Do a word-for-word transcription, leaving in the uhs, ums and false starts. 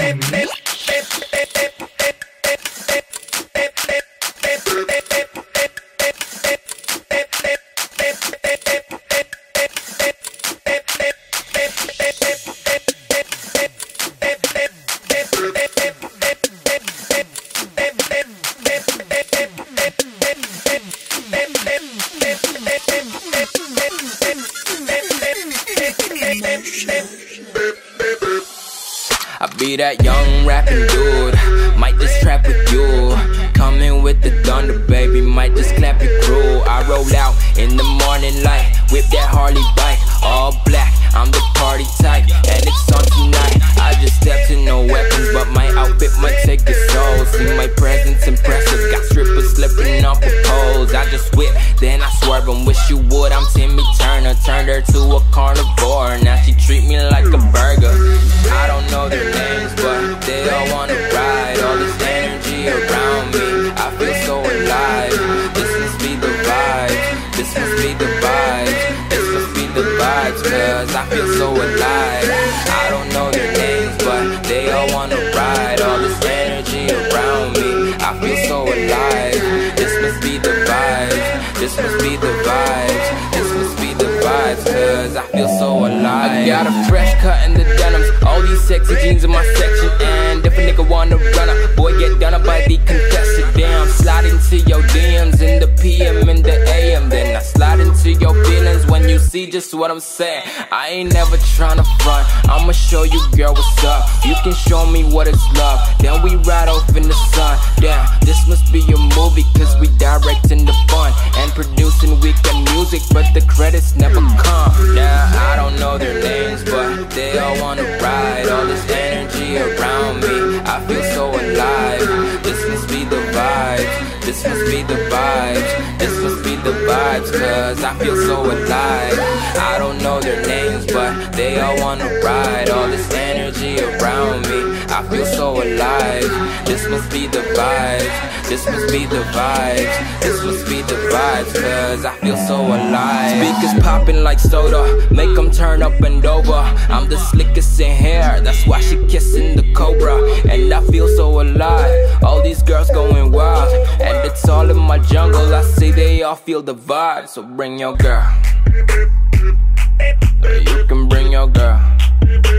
I be that young rapping dude, might just trap with you. Coming with the thunder, baby, might just clap your crew. I roll out in the morning light, whip that Harley bike, all black, I'm the party type, and it's on tonight. I just stepped in no weapons, but my outfit might take your soul. See my presence impressive, got strippers slipping off the poles. I just whip, then I swerve and wish you would. I'm Timmy Turner, turned her to a carnivore. Now she treat me like a burger. I don't know their names, but they all wanna ride. All this energy around me, I feel so alive. This must be the vibes, this must be the vibes, this must be the vibes, cause I feel so alive. I don't know their names, but they all wanna ride. All this energy around me, I feel so alive. This must be the vibes, this must be the vibes, this must be the vibes, cause I feel so alive. I got a fresh cut in the denims, all these sexy jeans in my section. And if a nigga wanna run up, boy get done up by the contestant. Damn, slide into your D Ms in the P M and the A M. Then I slide into your feelings when you see just what I'm saying. I ain't never tryna front, I'ma show you girl what's up. You can show me what it's love, then we ride off in the sun. Damn, this must be a movie, cause we directing the fun and producing weekend music, but the credits never come. Now I don't know their names, but they all wanna ride. All this energy around me, I feel so alive. This must be the vibes, this must be the vibes, this must be the vibes, cause I feel so alive. I don't know their names, but they all wanna ride. All this energy around me, I feel so alive. This must be the vibes, this must be the vibes, this must be the vibes, cause I feel so alive. Speakers popping like soda, make them turn up and over. I'm the slickest in hair, that's why she kissing the cobra. And I feel so alive, all these girls going wild, and it's all in my jungle. I see they all feel the vibe, so bring your girl. You can bring your girl.